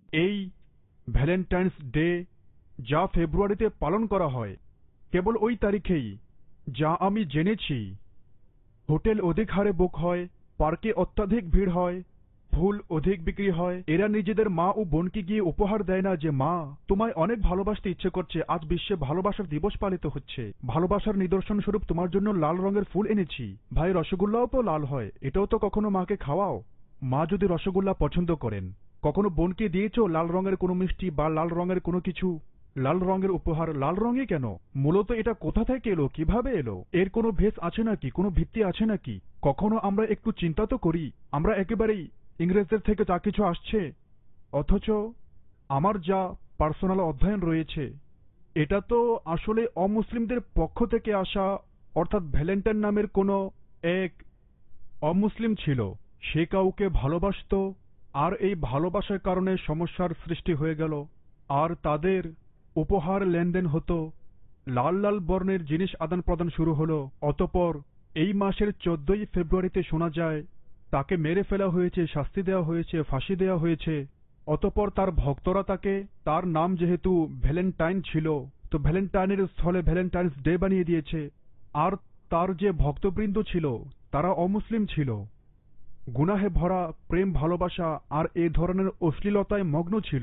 এই Valentine's day যা ফেব্রুয়ারিতে পালন করা হয় কেবল ওই তারিখেই, যা আমি জেনেছি। হোটেল অধিক হারে বুক হয়, পার্কে অত্যাধিক ভিড় হয়, ফুল অধিক বিক্রি হয়। এরা নিজেদের মা ও বোনকে গিয়ে উপহার দেয় না যে মা, তোমায় অনেক ভালোবাসতে ইচ্ছে করছে, আজ বিশ্বে ভালোবাসার দিবস পালিত হচ্ছে, ভালোবাসার নিদর্শন স্বরূপ তোমার জন্য লাল রঙের ফুল এনেছি। ভাই, রসগোল্লাও তো লাল হয়, এটাও তো কখনো মাকে খাওয়াও। মা যদি রসগোল্লা পছন্দ করেন, কখনো বোনকে দিয়েছো লাল রঙের কোনো মিষ্টি বা লাল রঙের কোনো কিছু? লাল রঙের উপহার লাল রঙে কেন? মূলত এটা কোথা থেকে এলো, কিভাবে এলো? এর কোনো ভেস আছে নাকি, কোনো ভিত্তি আছে নাকি? কখনো আমরা একটু চিন্তা তো করি। আমরা একেবারেই ইংরেজদের থেকে যা কিছু আসছে, অথচ আমার যা পার্সোনাল অধ্যয়ন রয়েছে, এটা তো আসলে অমুসলিমদের পক্ষ থেকে আসা, অর্থাৎ ভ্যালেন্টাইন নামের কোনো এক অমুসলিম ছিল। সে কাউকে ভালোবাসতো, আর এই ভালোবাসার কারণে সমস্যার সৃষ্টি হয়ে গেল, আর তাদের উপহার লেনদেন হতো, লাল লাল বর্ণের জিনিস আদান প্রদান শুরু হলো। অতঃপর এই মাসের 14ই ফেব্রুয়ারিতে শোনা যায় তাকে মেরে ফেলা হয়েছে, শাস্তি দেওয়া হয়েছে, ফাঁসি দেওয়া হয়েছে। অতঃপর তার ভক্তরা তাকে, তার নাম যেহেতু ভ্যালেন্টাইন ছিল, তো ভ্যালেন্টাইনের স্থলে ভ্যালেন্টাইন্স ডে বানিয়ে দিয়েছে। আর তার যে ভক্তবৃন্দ ছিল তারা অমুসলিম ছিল, গুনাহে ভরা প্রেম ভালোবাসা আর এ ধরনের অশ্লীলতায় মগ্ন ছিল।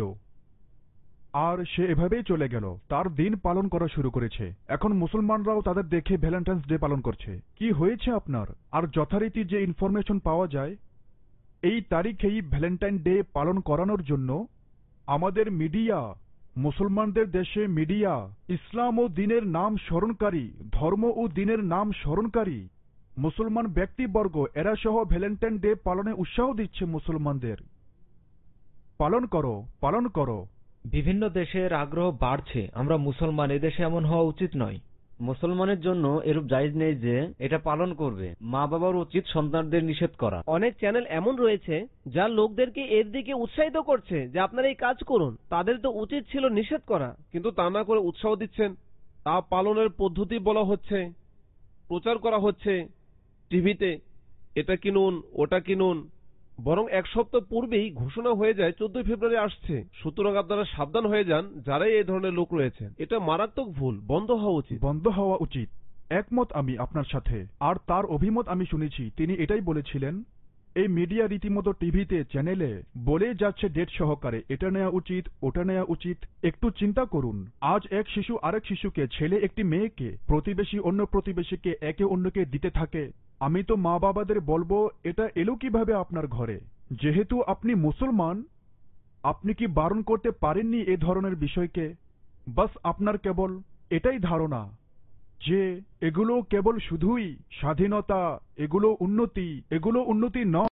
আর সে এভাবেই চলে গেল, তার দিন পালন করা শুরু করেছে। এখন মুসলমানরাও তাদের দেখে ভ্যালেন্টাইন্স ডে পালন করছে। কি হয়েছে আপনার? আর যথারীতি যে ইনফরমেশন পাওয়া যায়, এই তারিখেই ভ্যালেন্টাইন ডে পালন করানোর জন্য আমাদের মিডিয়া, মুসলমানদের দেশে মিডিয়া, ইসলাম ও দ্বীনের নাম স্মরণকারী, ধর্ম ও দ্বীনের নাম স্মরণকারী মুসলমান ব্যক্তিবর্গ, এরা সহ ভ্যালেন্টাইন ডে পালনে উৎসাহ দিচ্ছে মুসলমানদের। পালন করো, পালন করো। বিভিন্ন দেশের আগ্রহ বাড়ছে, আমরা মুসলমান, এদেশে এমন হওয়া উচিত নয়। মুসলমানের জন্য এরূপ জায়েজ নেই যে এটা পালন করবে। মা বাবার উচিত সন্তানদের নিষেধ করা। অনেক চ্যানেল এমন রয়েছে যা লোকদেরকে এর দিকে উৎসাহিত করছে যে আপনারা এই কাজ করুন। তাদের তো উচিত ছিল নিষেধ করা, কিন্তু তা না করে উৎসাহ দিচ্ছেন। তা পালনের পদ্ধতি বলা হচ্ছে, প্রচার করা হচ্ছে টিভিতে, এটা কিনুন, ওটা কিনুন। বরং এক সপ্তাহ পূর্বেই ঘোষণা হয়ে যায় 14 ফেব্রুয়ারি আসছে, সুতরাং আপনারা সাবধান হয়ে যান যারাই এই ধরনের লোক রয়েছেন। এটা মারাত্মক ভুল, বন্ধ হওয়া উচিত। বন্ধ হওয়া উচিত। একমত আমি আপনার সাথে। আর তার অভিমত আমি শুনেছি, তিনি এটাই বলেছিলেন, এই মিডিয়া রীতিমতো টিভিতে, চ্যানেলে বলে যাচ্ছে ডেট সহকারে, এটা নেওয়া উচিত, ওটা নেওয়া উচিত। একটু চিন্তা করুন, আজ এক শিশু আরেক শিশুকে, ছেলে একটি মেয়েকে, প্রতিবেশী অন্য প্রতিবেশীকে একে অন্যকে দিতে থাকে। আমি তো মা বাবাদের বলবো, এটা এলো কিভাবে আপনার ঘরে? যেহেতু আপনি মুসলমান, আপনি কি বারণ করতে পারেননি এ ধরনের বিষয়কে? বাস আপনার কেবল এটাই ধারণা যে এগুলো কেবল শুধুই স্বাধীনতা, এগুলো উন্নতি নয়।